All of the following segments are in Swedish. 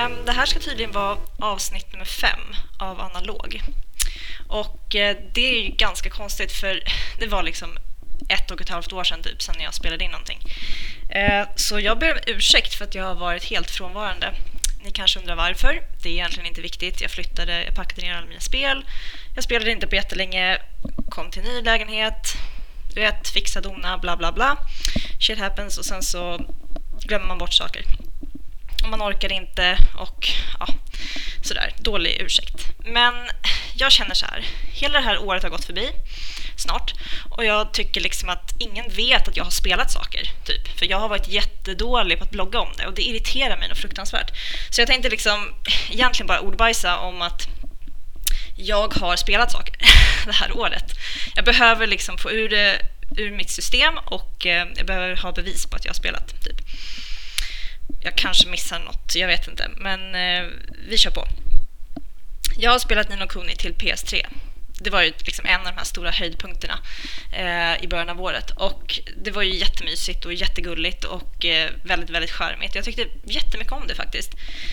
Det här ska tydligen vara avsnitt nummer 5 av Analog. Och det är ju ganska konstigt för det var liksom 1,5 år sedan typ sedan jag spelade in någonting. Så jag ber om ursäkt för att jag har varit helt frånvarande. Ni kanske undrar varför. Det är egentligen inte viktigt. Jag packade ner alla mina spel. Jag spelade inte på jättelänge. Kom till en ny lägenhet. Du vet, fixa dona, bla bla bla. Shit happens och sen så glömmer man bort saker. Och man orkar inte och ja, sådär. Dålig ursäkt. Men jag känner så här. Hela det här året har gått förbi. Snart. Och jag tycker liksom att ingen vet att jag har spelat saker typ. För jag har varit jättedålig på att blogga om det. Och det irriterar mig något fruktansvärt. Så jag tänkte liksom egentligen bara ordbajsa om att jag har spelat saker det här året. Jag behöver liksom få ur det ur mitt system. Och jag behöver ha bevis på att jag har spelat typ. Jag kanske missar något, jag vet inte. Men vi kör på. Jag har spelat Ni no Kuni till PS3. Det var ju liksom en av de här stora höjdpunkterna i början av året. Och det var ju jättemysigt och jättegulligt och väldigt, väldigt charmigt. Jag tyckte jättemycket om det faktiskt.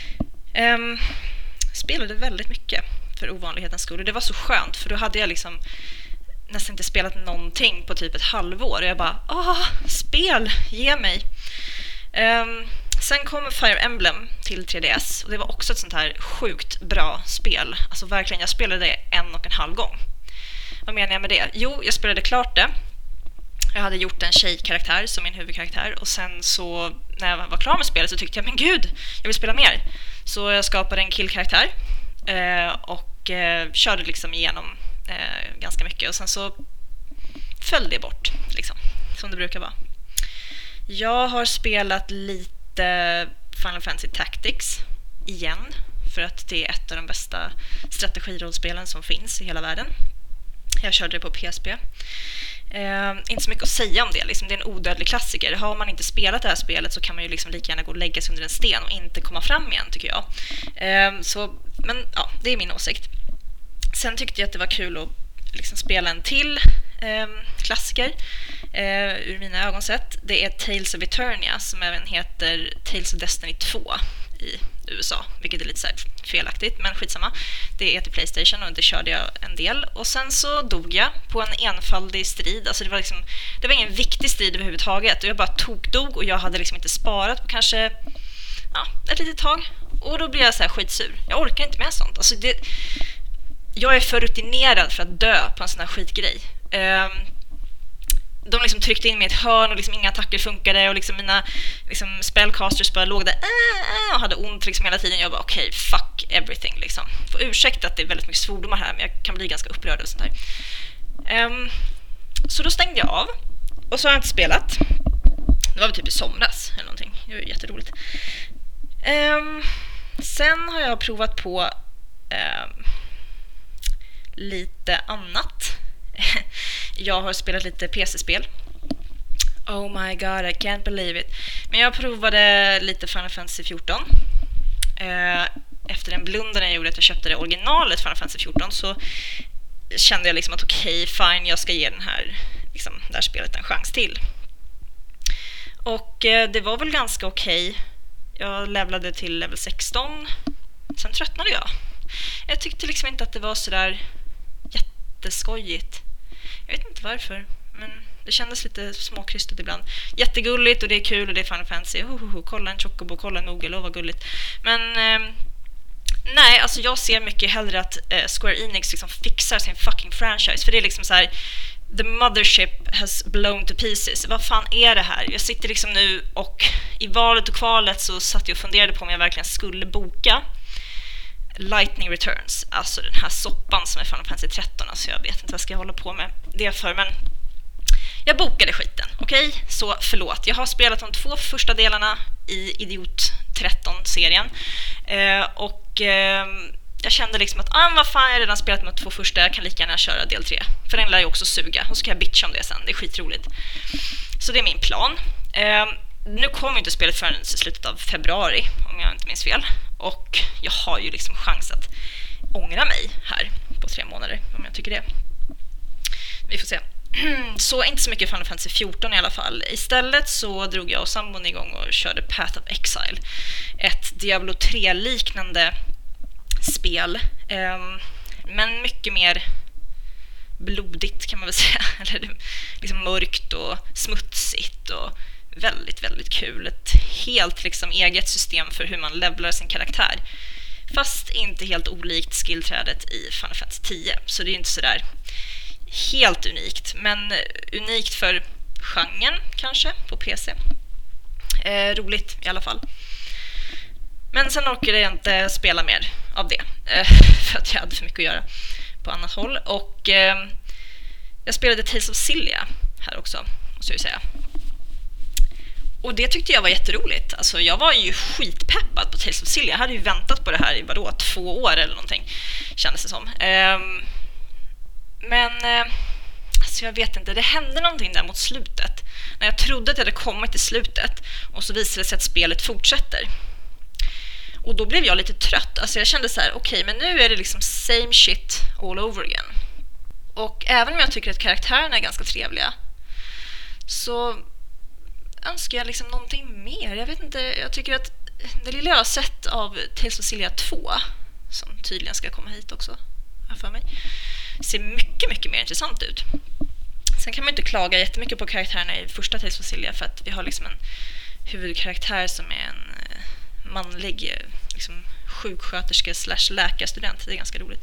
Spelade väldigt mycket för ovanlighetens skull. Och det var så skönt för då hade jag liksom nästan inte spelat någonting på typ ett halvår. Och jag bara, spel, ge mig. Sen kom Fire Emblem till 3DS och det var också ett sånt här sjukt bra spel. Alltså verkligen, jag spelade det 1,5 gång. Vad menar jag med det? Jo, jag spelade klart det. Jag hade gjort en tjejkaraktär som min huvudkaraktär och sen så när jag var klar med spelet så tyckte jag, men gud, jag vill spela mer. Så jag skapade en killkaraktär och körde liksom igenom ganska mycket och sen så föll det bort liksom, som det brukar vara. Jag har spelat lite Final Fantasy Tactics igen för att det är ett av de bästa strategirollspelen som finns i hela världen. Jag körde det på PSP. Inte så mycket att säga om det. Liksom, det är en odödlig klassiker. Har man inte spelat det här spelet så kan man ju liksom lika gärna gå och lägga sig under en sten och inte komma fram igen, tycker jag. Men ja, det är min åsikt. Sen tyckte jag att det var kul att liksom spela en till klassiker ur mina ögon sett. Det är Tales of Eternia som även heter Tales of Destiny 2 i USA, vilket är lite så här felaktigt, men skitsamma. Det är till PlayStation och det körde jag en del. Och sen så dog jag på en enfaldig strid. Alltså det var ingen viktig strid överhuvudtaget och jag bara dog och jag hade liksom inte sparat på kanske ett litet tag. Och då blir jag så här skitsur. Jag orkar inte med sånt. Alltså jag är för rutinerad för att dö på en sån här skitgrej. De liksom tryckte in mig i ett hörn och liksom inga attacker funkade och liksom mina liksom spellcasters bara låg där och hade ont liksom hela tiden. Jag bara okej, fuck everything liksom. Får ursäkta att det är väldigt mycket svordomar här, men jag kan bli ganska upprörd och sånt här. Så då stängde jag av och så har jag inte spelat. Det var väl typ i somras eller någonting. Det var jätteroligt. Sen har jag provat på lite annat. Jag har spelat lite PC-spel. Oh my god, I can't believe it. Men jag provade lite Final Fantasy 14. Efter den blunden jag gjorde att jag köpte det originalet Final Fantasy 14 så kände jag liksom att okej, fine, jag ska ge det här spelet en chans till. Och det var väl ganska okej. Jag levlade till level 16. Sen tröttnade jag. Jag tyckte liksom inte att det var så där jätteskojigt. Jag vet inte varför, men det kändes lite småkrystat ibland. Jättegulligt och det är kul och det är Final Fantasy. Kolla en chocobo, kolla en ogel, vad gulligt. Men nej, alltså jag ser mycket hellre att Square Enix liksom fixar sin fucking franchise. För det är liksom så här, the mothership has blown to pieces. Vad fan är det här? Jag sitter liksom nu och i valet och kvalet så satt jag och funderade på om jag verkligen skulle boka Lightning Returns, alltså den här soppan som är Final Fantasy 13. Alltså jag vet inte vad jag ska hålla på med det för, men jag bokade skiten, okej? Så förlåt, jag har spelat de 2 första delarna i Idiot 13-serien och jag kände liksom att vad fan, jag har redan spelat de 2 första, jag kan lika gärna köra del 3 för den lär ju också suga och så kan jag bitcha om det sen, det är skitroligt. Så det är min plan. Nu kommer inte spelet förrän i slutet av februari om jag inte minns fel. Och jag har ju liksom chans att ångra mig här på 3 månader om jag tycker det. Vi får se. Så inte så mycket Final Fantasy 14 i alla fall. Istället så drog jag och sambon igång och körde Path of Exile. Ett Diablo 3-liknande spel. Men mycket mer blodigt kan man väl säga. Eller liksom mörkt och smutsigt och väldigt, väldigt kul. Ett helt liksom eget system för hur man levlar sin karaktär. Fast inte helt olikt skillträdet i Final Fantasy 10. Så det är inte sådär helt unikt. Men unikt för genren kanske på PC. Roligt i alla fall. Men sen orkade jag inte spela mer av det. För att jag hade för mycket att göra på annat håll. Och jag spelade Tales of Cilia här också, måste jag säga. Och det tyckte jag var jätteroligt. Alltså jag var ju skitpeppad på Tales of Cilia. Jag hade ju väntat på det här i 2 år eller någonting, kändes det som. Men alltså jag vet inte, det hände någonting där mot slutet. När jag trodde att jag hade kommit till slutet och så visade det sig att spelet fortsätter. Och då blev jag lite trött. Alltså jag kände så här, okej, men nu är det liksom same shit all over again. Och även om jag tycker att karaktärerna är ganska trevliga, så önskar jag liksom någonting mer. Jag vet inte, jag tycker att det lilla jag har sett av Tales of Cilia 2, som tydligen ska komma hit också, för mig, ser mycket, mycket mer intressant ut. Sen kan man inte klaga jättemycket på karaktärerna i första Tales of Cilia, för att vi har liksom en huvudkaraktär som är en manlig liksom sjuksköterska / läkarstudent. Det är ganska roligt.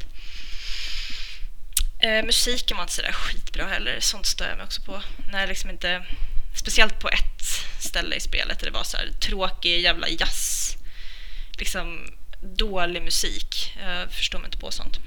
Musiken var inte sådär skitbra heller. Sånt stör jag mig också på. När liksom inte, speciellt på ett ställe i spelet där det var så här tråkig jävla jazz, liksom dålig musik. Jag förstår mig inte på sånt.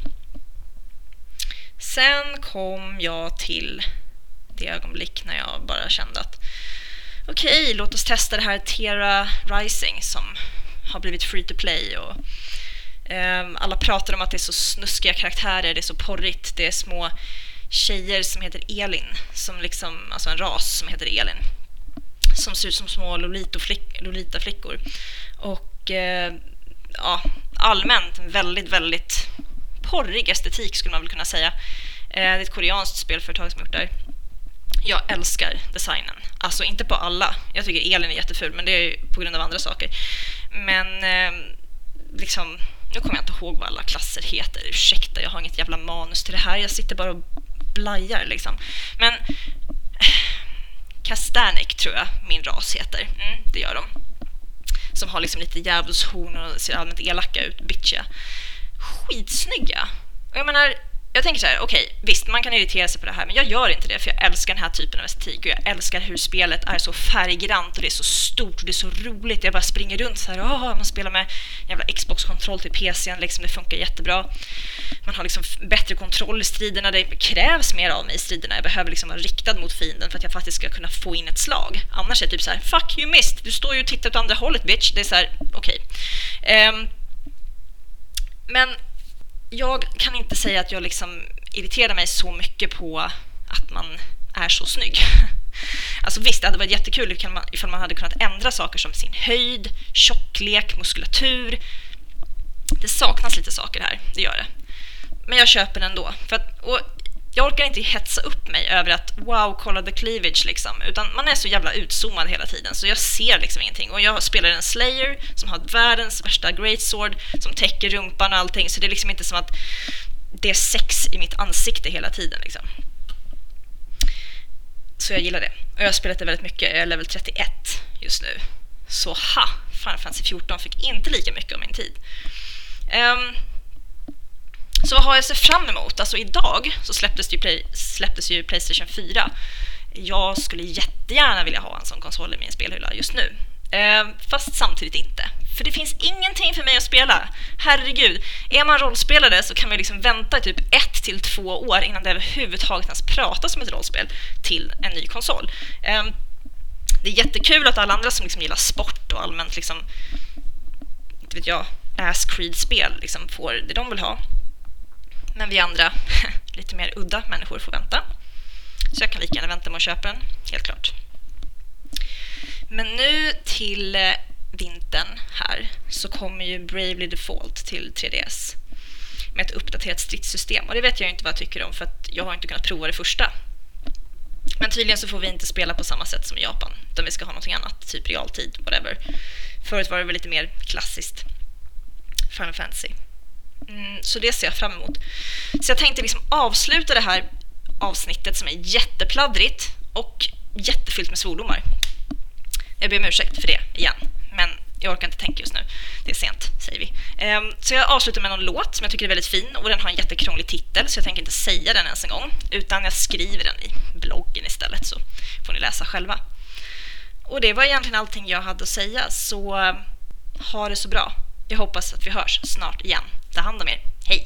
Sen kom jag till det ögonblick när jag bara kände att okej, låt oss testa det här Terra Rising som har blivit free to play. Och alla pratar om att det är så snuskiga karaktärer, det är så porrigt, det är små tjejer som heter Elin, som liksom, alltså en ras som heter Elin, som ser ut som små Lolita-flickor. Och ja, allmänt väldigt, väldigt porrig estetik skulle man väl kunna säga. Det är ett koreanskt spelföretag som gjort det. Jag älskar designen. Alltså inte på alla. Jag tycker Elin är jätteful, men det är på grund av andra saker. Men liksom, nu kommer jag inte ihåg vad alla klasser heter. Ursäkta, jag har inget jävla manus till det här. Jag sitter bara och blajar liksom. Men Castanek tror jag min ras heter. Det gör de. Som har liksom lite djävulshorn och ser allmänt elaka ut, bitchiga. Skitsnygga. Och jag menar, jag tänker så här, okej, visst, man kan irritera sig på det här, men jag gör inte det, för jag älskar den här typen av estetik och jag älskar hur spelet är så färggrant och det är så stort och det är så roligt. Jag bara springer runt så här, man spelar med jävla Xbox-kontroll till PC:n, liksom, det funkar jättebra. Man har liksom bättre kontroll i striderna, det krävs mer av mig i striderna. Jag behöver liksom vara riktad mot fienden för att jag faktiskt ska kunna få in ett slag. Annars är det typ så här, fuck you missed, du står ju och tittar åt andra hållet, bitch. Det är så här, okej. Men jag kan inte säga att jag liksom irriterar mig så mycket på att man är så snygg. Alltså visst, det hade varit jättekul ifall man hade kunnat ändra saker som sin höjd, tjocklek, muskulatur. Det saknas lite saker här, det gör det. Men jag köper den ändå. Och jag orkar inte hetsa upp mig över att wow, kolla the cleavage liksom. Utan man är så jävla utzoomad hela tiden, så jag ser liksom ingenting. Och jag spelar en Slayer som har världens värsta greatsword som täcker rumpan och allting. Så det är liksom inte som att det är sex i mitt ansikte hela tiden liksom. Så jag gillar det. Och jag har spelat det väldigt mycket. Jag är level 31 just nu. Så Final Fantasy 14 fick inte lika mycket av min tid. Så vad har jag sett fram emot? Alltså idag så släpptes ju PlayStation 4. Jag skulle jättegärna vilja ha en sån konsol i min spelhylla just nu. Fast samtidigt inte. För det finns ingenting för mig att spela. Herregud. Är man rollspelare så kan man liksom vänta i typ 1 till 2 år innan det överhuvudtaget ens pratas om ett rollspel till en ny konsol. Det är jättekul att alla andra som liksom gillar sport och allmänt liksom, inte vet jag, Ass Creed-spel liksom får det de vill ha. Men vi andra, lite mer udda människor, får vänta. Så jag kan lika gärna vänta med att köpa den, helt klart. Men nu till vintern här så kommer ju Bravely Default till 3DS med ett uppdaterat stridssystem. Och det vet jag inte vad jag tycker om, för att jag har inte kunnat prova det första. Men tydligen så får vi inte spela på samma sätt som i Japan, utan vi ska ha någonting annat, typ realtid, whatever. Förut var det väl lite mer klassiskt Final Fantasy. Så det ser jag fram emot. Så jag tänkte liksom avsluta det här avsnittet som är jättepladdrigt och jättefyllt med svordomar. Jag ber om ursäkt för det igen, men jag orkar inte tänka just nu. Det är sent, säger vi. Så jag avslutar med någon låt som jag tycker är väldigt fin, och den har en jättekrånglig titel, så jag tänker inte säga den ens en gång, utan jag skriver den i bloggen istället, så får ni läsa själva. Och det var egentligen allting jag hade att säga, så ha det så bra. Jag hoppas att vi hörs snart igen. Ta hand om er. Hej!